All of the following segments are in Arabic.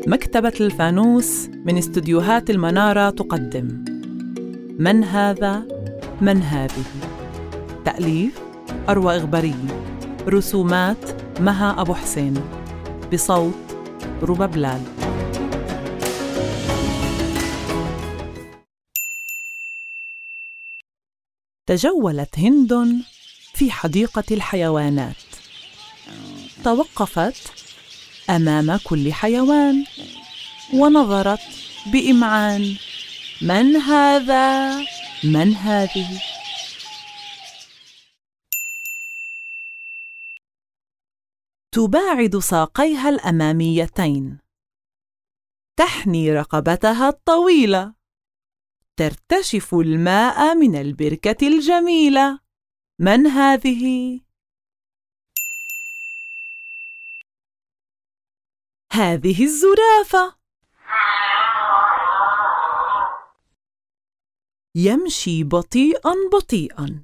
مكتبة الفانوس من استديوهات المنارة تقدم من هذا؟ من هذه؟ تأليف أروى إغبري، رسومات مها أبو حسين، بصوت ربا بلال. تجولت هند في حديقة الحيوانات، توقفت أمام كل حيوان ونظرت بإمعان: من هذا؟ من هذه؟ تباعد ساقيها الأماميتين، تحني رقبتها الطويلة، ترتشف الماء من البركة الجميلة. من هذه؟ هذه الزرافة. يمشي بطيئاً بطيئاً،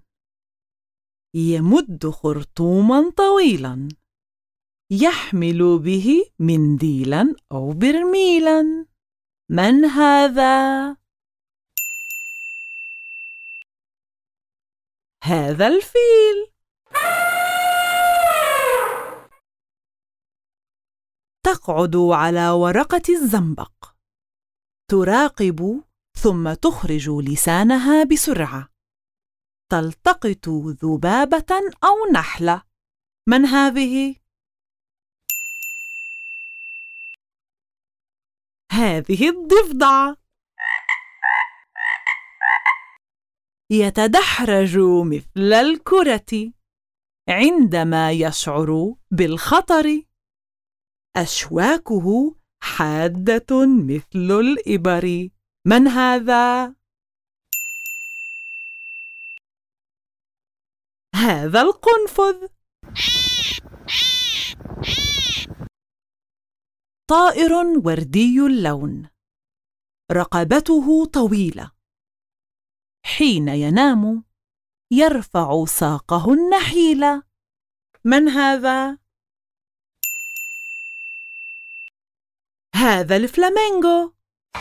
يمد خرطوماً طويلاً، يحمل به منديلاً أو برميلاً. من هذا؟ هذا الفيل. تقعد على ورقة الزنبق، تراقب ثم تخرج لسانها بسرعة، تلتقط ذبابة أو نحلة. من هذه؟ هذه الضفدع. يتدحرج مثل الكرة عندما يشعر بالخطر، أشواكه حادة مثل الإبر. من هذا؟ هذا القنفذ. طائر وردي اللون، رقبته طويلة، حين ينام يرفع ساقه النحيلة. من هذا؟ هذا الفلامينغو.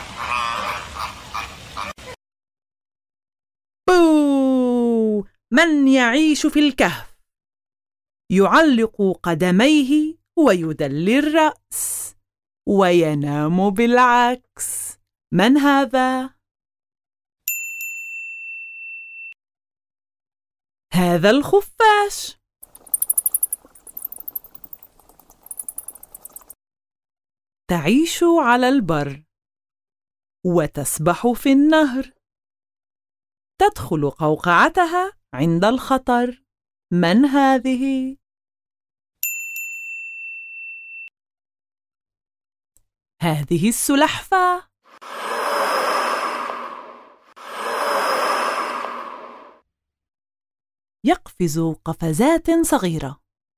بو! من يعيش في الكهف، يعلق قدميه ويدلي الرأس وينام بالعكس. من هذا؟ هذا الخفاش. تعيش على البر وتسبح في النهر، تدخل قوقعتها عند الخطر. من هذه؟ هذه السلحفاة. يقفز قفزات صغيرة،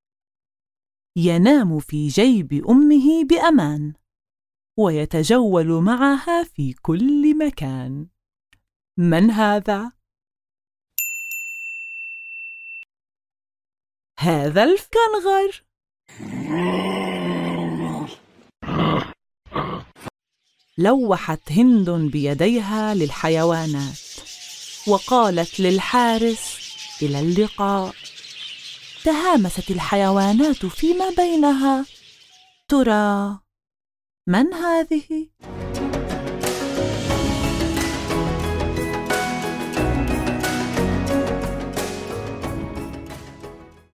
ينام في جيب أمه بأمان، ويتجول معها في كل مكان. من هذا؟ هذا الكنغر. لوحت هند بيديها للحيوانات وقالت للحارس: إلى اللقاء. تهامست الحيوانات فيما بينها: ترى من هذه؟